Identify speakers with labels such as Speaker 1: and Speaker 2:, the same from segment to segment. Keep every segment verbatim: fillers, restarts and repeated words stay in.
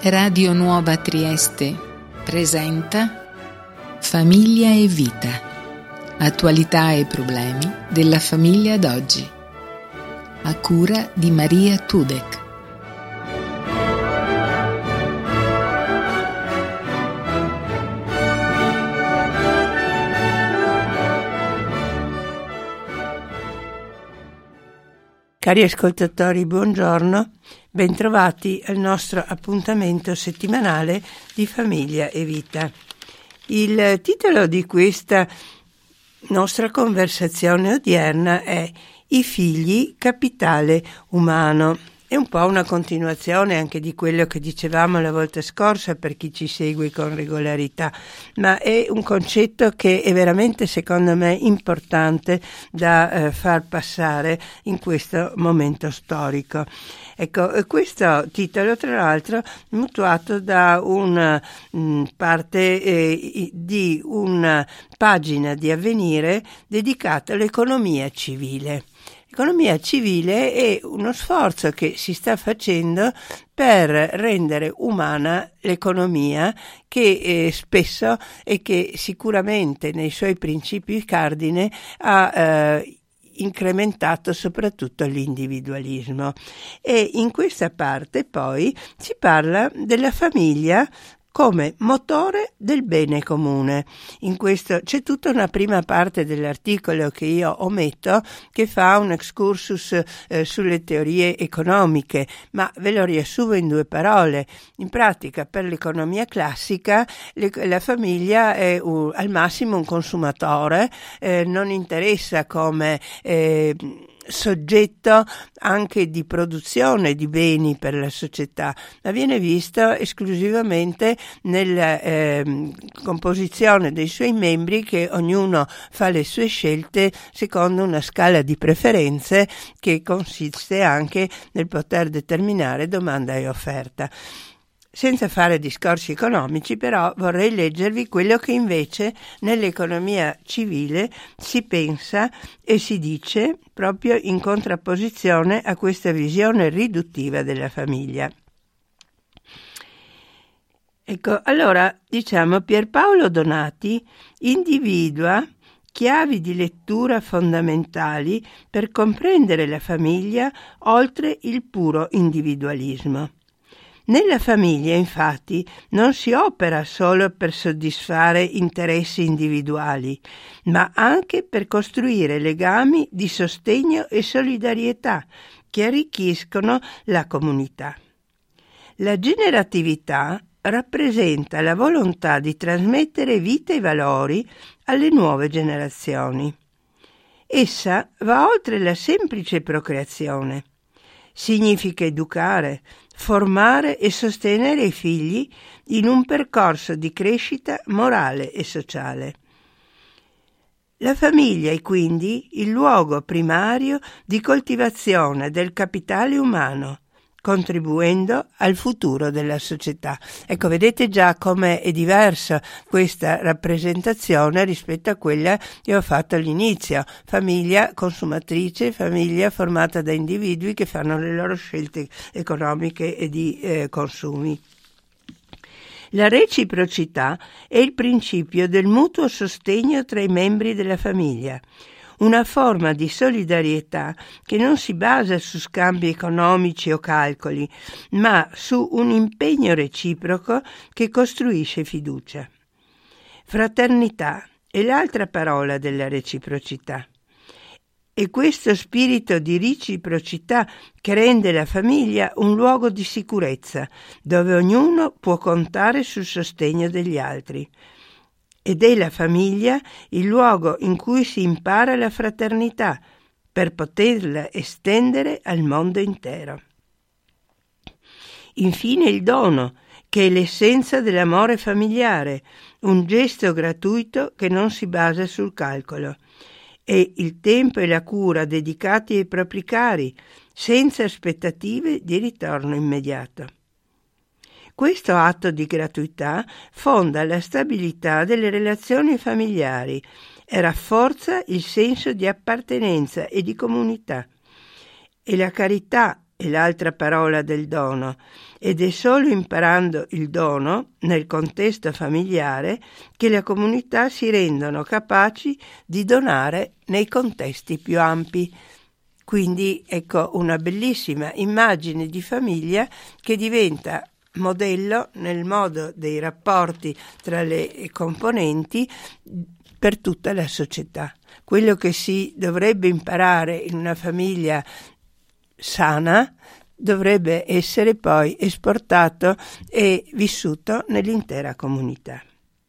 Speaker 1: Radio Nuova Trieste presenta Famiglia e Vita. Attualità e problemi della famiglia d'oggi. A cura di Maria Tudek.
Speaker 2: Cari ascoltatori, buongiorno, bentrovati al nostro appuntamento settimanale di Famiglia e Vita. Il titolo di questa nostra conversazione odierna è I figli, capitale umano. È un po' una continuazione anche di quello che dicevamo la volta scorsa per chi ci segue con regolarità, ma è un concetto che è veramente, secondo me, importante da eh, far passare in questo momento storico. Ecco, questo titolo, tra l'altro, mutuato da una mh, parte eh, di una pagina di Avvenire dedicata all'economia civile. L'economia civile è uno sforzo che si sta facendo per rendere umana l'economia che eh, spesso e che sicuramente nei suoi principi cardine ha eh, incrementato soprattutto l'individualismo. E in questa parte poi si parla della famiglia come motore del bene comune. In questo c'è tutta una prima parte dell'articolo che io ometto, che fa un excursus eh, sulle teorie economiche, ma ve lo riassumo in due parole. In pratica, per l'economia classica, le, la famiglia è un, al massimo un consumatore, eh, non interessa come eh, soggetto anche di produzione di beni per la società, ma viene visto esclusivamente nella eh, composizione dei suoi membri, che ognuno fa le sue scelte secondo una scala di preferenze che consiste anche nel poter determinare domanda e offerta. Senza fare discorsi economici, però, vorrei leggervi quello che invece nell'economia civile si pensa e si dice proprio in contrapposizione a questa visione riduttiva della famiglia. Ecco, allora, diciamo, Pierpaolo Donati individua chiavi di lettura fondamentali per comprendere la famiglia oltre il puro individualismo. Nella famiglia, infatti, non si opera solo per soddisfare interessi individuali, ma anche per costruire legami di sostegno e solidarietà che arricchiscono la comunità. La generatività rappresenta la volontà di trasmettere vita e valori alle nuove generazioni. Essa va oltre la semplice procreazione. Significa educare, formare e sostenere i figli in un percorso di crescita morale e sociale. La famiglia è quindi il luogo primario di coltivazione del capitale umano, contribuendo al futuro della società. Ecco, vedete già come è diversa questa rappresentazione rispetto a quella che ho fatto all'inizio. Famiglia consumatrice, famiglia formata da individui che fanno le loro scelte economiche e di eh, consumi. La reciprocità è il principio del mutuo sostegno tra i membri della famiglia, una forma di solidarietà che non si basa su scambi economici o calcoli, ma su un impegno reciproco che costruisce fiducia. Fraternità è l'altra parola della reciprocità. È questo spirito di reciprocità che rende la famiglia un luogo di sicurezza, dove ognuno può contare sul sostegno degli altri. Ed è la famiglia il luogo in cui si impara la fraternità per poterla estendere al mondo intero. Infine il dono, che è l'essenza dell'amore familiare, un gesto gratuito che non si basa sul calcolo. È il tempo e la cura dedicati ai propri cari, senza aspettative di ritorno immediato. Questo atto di gratuità fonda la stabilità delle relazioni familiari e rafforza il senso di appartenenza e di comunità. E la carità è l'altra parola del dono, ed è solo imparando il dono nel contesto familiare che le comunità si rendono capaci di donare nei contesti più ampi. Quindi ecco una bellissima immagine di famiglia che diventa modello nel modo dei rapporti tra le componenti per tutta la società. Quello che si dovrebbe imparare in una famiglia sana dovrebbe essere poi esportato e vissuto nell'intera comunità.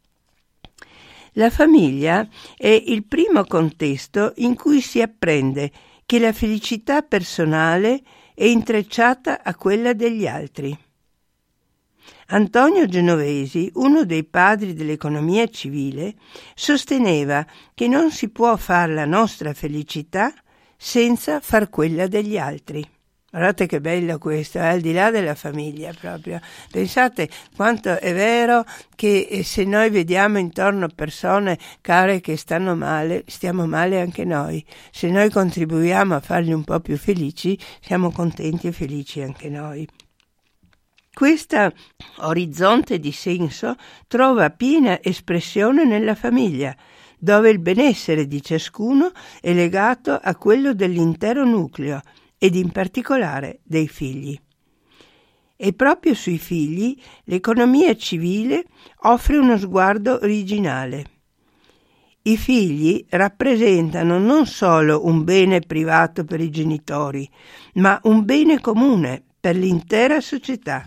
Speaker 2: La famiglia è il primo contesto in cui si apprende che la felicità personale è intrecciata a quella degli altri. Antonio Genovesi, uno dei padri dell'economia civile, sosteneva che non si può far la nostra felicità senza far quella degli altri. Guardate che bello questo, eh? Al di là della famiglia proprio. Pensate quanto è vero che se noi vediamo intorno persone care che stanno male, stiamo male anche noi. Se noi contribuiamo a farli un po' più felici, siamo contenti e felici anche noi. Questo orizzonte di senso trova piena espressione nella famiglia, dove il benessere di ciascuno è legato a quello dell'intero nucleo ed in particolare dei figli. E proprio sui figli l'economia civile offre uno sguardo originale. I figli rappresentano non solo un bene privato per i genitori, ma un bene comune per l'intera società.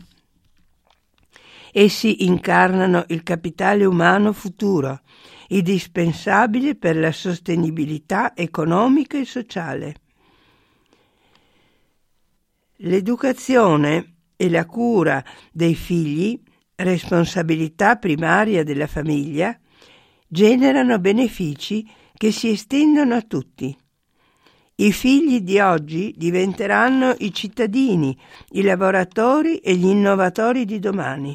Speaker 2: Essi incarnano il capitale umano futuro, indispensabile per la sostenibilità economica e sociale. L'educazione e la cura dei figli, responsabilità primaria della famiglia, generano benefici che si estendono a tutti. I figli di oggi diventeranno i cittadini, i lavoratori e gli innovatori di domani.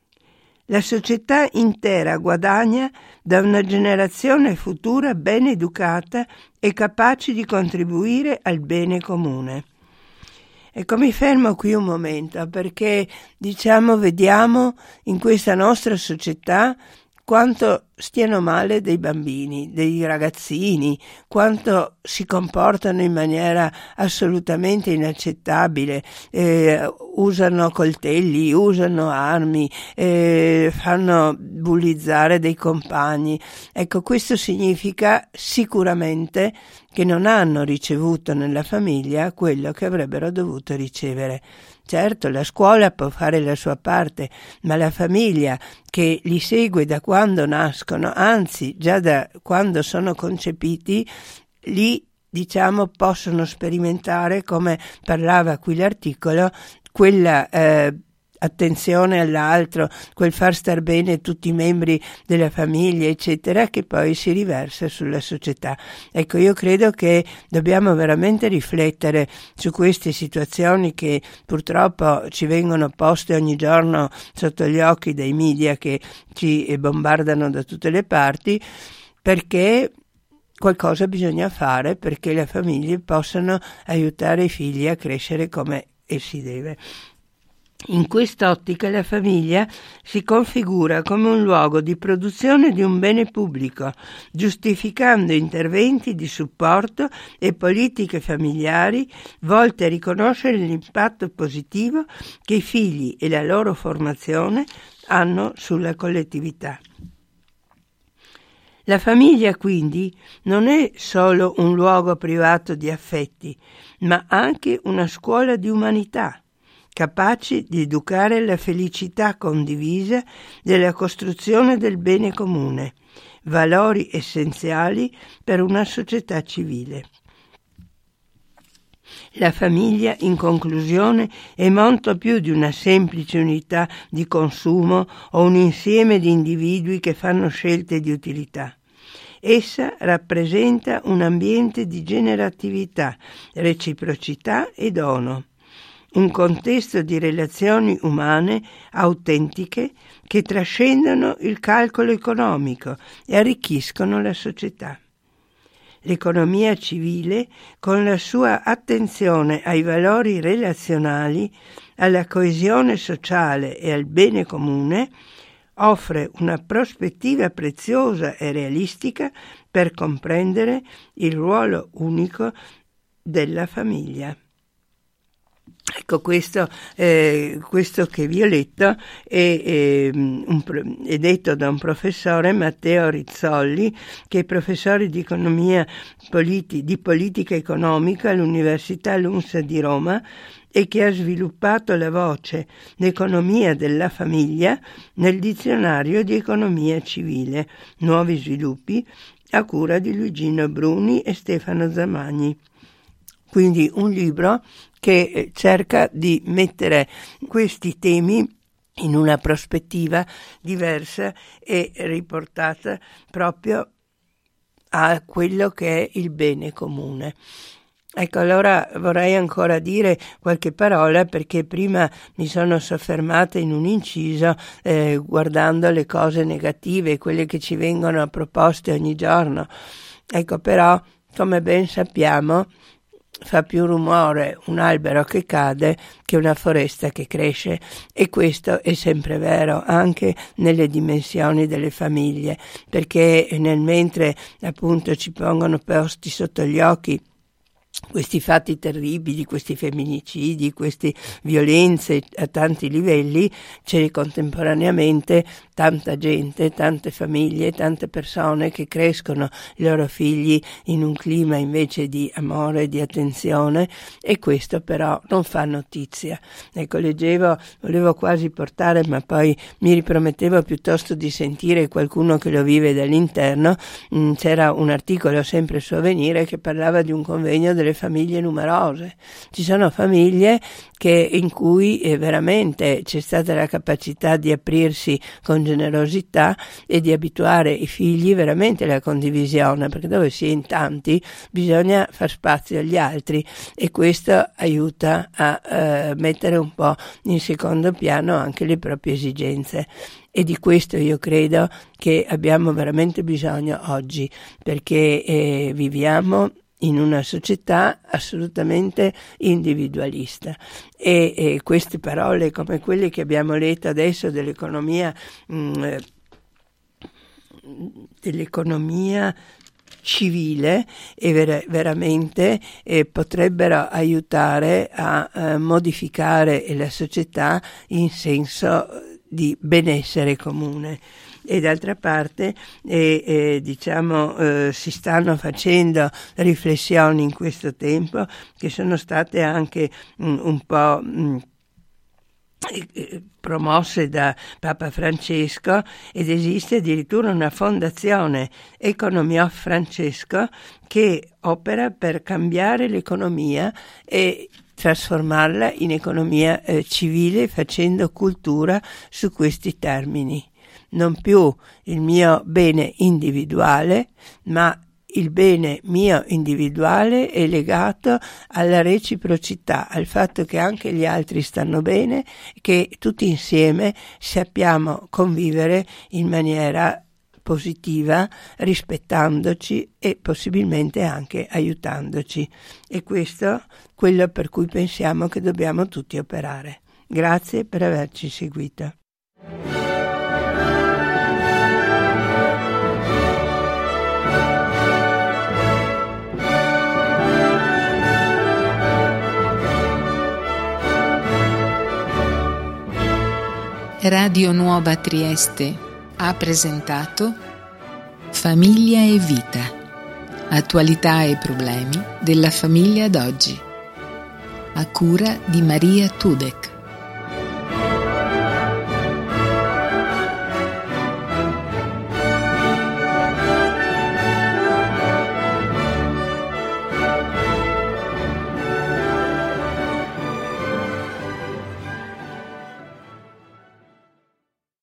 Speaker 2: La società intera guadagna da una generazione futura ben educata e capace di contribuire al bene comune. Ecco, mi fermo qui un momento perché, diciamo, vediamo in questa nostra società quanto stiano male dei bambini, dei ragazzini, quanto si comportano in maniera assolutamente inaccettabile, eh, usano coltelli, usano armi, eh, fanno bullizzare dei compagni. Ecco, questo significa sicuramente che non hanno ricevuto nella famiglia quello che avrebbero dovuto ricevere. Certo, la scuola può fare la sua parte, ma la famiglia che li segue da quando nascono, anzi già da quando sono concepiti, lì diciamo possono sperimentare, come parlava qui l'articolo, quella eh, attenzione all'altro, quel far star bene tutti i membri della famiglia, eccetera, che poi si riversa sulla società. Ecco, io credo che dobbiamo veramente riflettere su queste situazioni che purtroppo ci vengono poste ogni giorno sotto gli occhi dai media che ci bombardano da tutte le parti, perché qualcosa bisogna fare perché le famiglie possano aiutare i figli a crescere come si deve. In quest'ottica la famiglia si configura come un luogo di produzione di un bene pubblico, giustificando interventi di supporto e politiche familiari volte a riconoscere l'impatto positivo che i figli e la loro formazione hanno sulla collettività. La famiglia quindi non è solo un luogo privato di affetti, ma anche una scuola di umanità, capaci di educare la felicità condivisa della costruzione del bene comune, valori essenziali per una società civile. La famiglia, in conclusione, è molto più di una semplice unità di consumo o un insieme di individui che fanno scelte di utilità. Essa rappresenta un ambiente di generatività, reciprocità e dono. Un contesto di relazioni umane autentiche che trascendono il calcolo economico e arricchiscono la società. L'economia civile, con la sua attenzione ai valori relazionali, alla coesione sociale e al bene comune, offre una prospettiva preziosa e realistica per comprendere il ruolo unico della famiglia. Ecco, questo, eh, questo che vi ho letto è, è, un, è detto da un professore, Matteo Rizzolli, che è professore di economia politi, di politica economica all'Università LUMSA di Roma e che ha sviluppato la voce l'economia della famiglia nel dizionario di economia civile, Nuovi sviluppi, a cura di Luigino Bruni e Stefano Zamagni. Quindi un libro che cerca di mettere questi temi in una prospettiva diversa e riportata proprio a quello che è il bene comune. Ecco, allora vorrei ancora dire qualche parola, perché prima mi sono soffermata in un inciso eh, guardando le cose negative, quelle che ci vengono proposte ogni giorno. Ecco, però, come ben sappiamo, fa più rumore un albero che cade che una foresta che cresce, e questo è sempre vero anche nelle dimensioni delle famiglie, perché nel mentre appunto ci pongono posti sotto gli occhi questi fatti terribili, questi femminicidi, queste violenze a tanti livelli, c'è contemporaneamente tanta gente, tante famiglie, tante persone che crescono i loro figli in un clima invece di amore, di attenzione, e questo però non fa notizia. Ecco, leggevo, volevo quasi portare, ma poi mi ripromettevo piuttosto di sentire qualcuno che lo vive dall'interno. C'era un articolo sempre su Avvenire che parlava di un convegno delle famiglie numerose. Ci sono famiglie che in cui eh, veramente c'è stata la capacità di aprirsi con generosità e di abituare i figli veramente alla condivisione, perché dove si è in tanti bisogna far spazio agli altri, e questo aiuta a eh, mettere un po' in secondo piano anche le proprie esigenze. E di questo io credo che abbiamo veramente bisogno oggi, perché eh, viviamo in una società assolutamente individualista, e, e queste parole come quelle che abbiamo letto adesso dell'economia mh, dell'economia civile e ver- veramente eh, potrebbero aiutare a, a modificare la società in senso di benessere comune. E d'altra parte eh, eh, diciamo eh, si stanno facendo riflessioni in questo tempo che sono state anche mh, un po' mh, eh, promosse da Papa Francesco, ed esiste addirittura una fondazione Economia Francesco che opera per cambiare l'economia e trasformarla in economia eh, civile, facendo cultura su questi termini. Non più il mio bene individuale, ma il bene mio individuale è legato alla reciprocità, al fatto che anche gli altri stanno bene, che tutti insieme sappiamo convivere in maniera positiva, rispettandoci e possibilmente anche aiutandoci. E questo è quello per cui pensiamo che dobbiamo tutti operare. Grazie per averci seguito.
Speaker 1: Radio Nuova Trieste ha presentato Famiglia e Vita, attualità e problemi della famiglia d'oggi, a cura di Maria Tudek.